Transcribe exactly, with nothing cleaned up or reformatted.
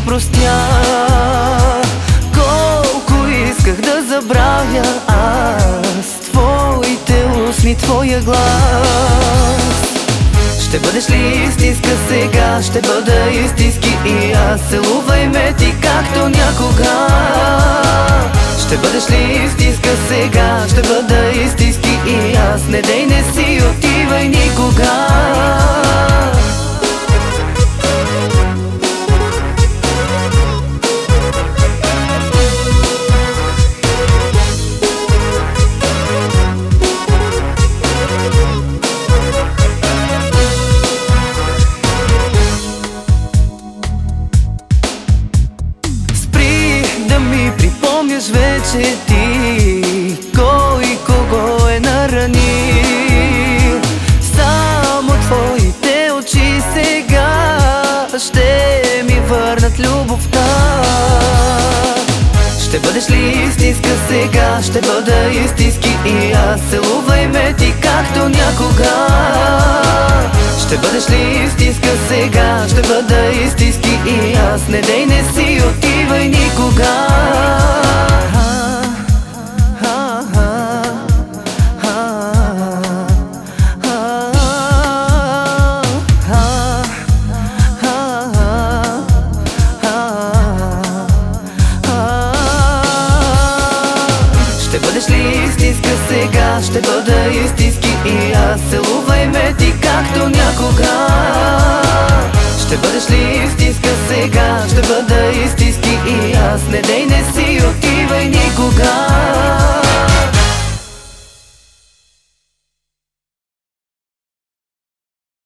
простя. Колко исках да забравя аз твоите устни, твоя глас. Ще бъдеш ли истинска сега, ще бъда истински и аз. Целувай ме ти както някога. Ще бъдеш ли истинска сега, ще бъда истински и аз. Не дей, не си отивай никога. Припомняш вече ти кой кого е наранил. Само твоите очи сега ще ми върнат любовта. Ще бъдеш ли истинска сега, ще бъда истински и аз. Целувай ме ти както някога. Ще бъдеш ли истинска сега, ще бъда истински и аз. Не дей, не си отивай никога. Ще бъдеш ли истинска сега, ще бъда истински и аз. Целувай ме ти както някога. Ще бъдеш ли истинска сега, ще бъда истински и аз. Не дей, не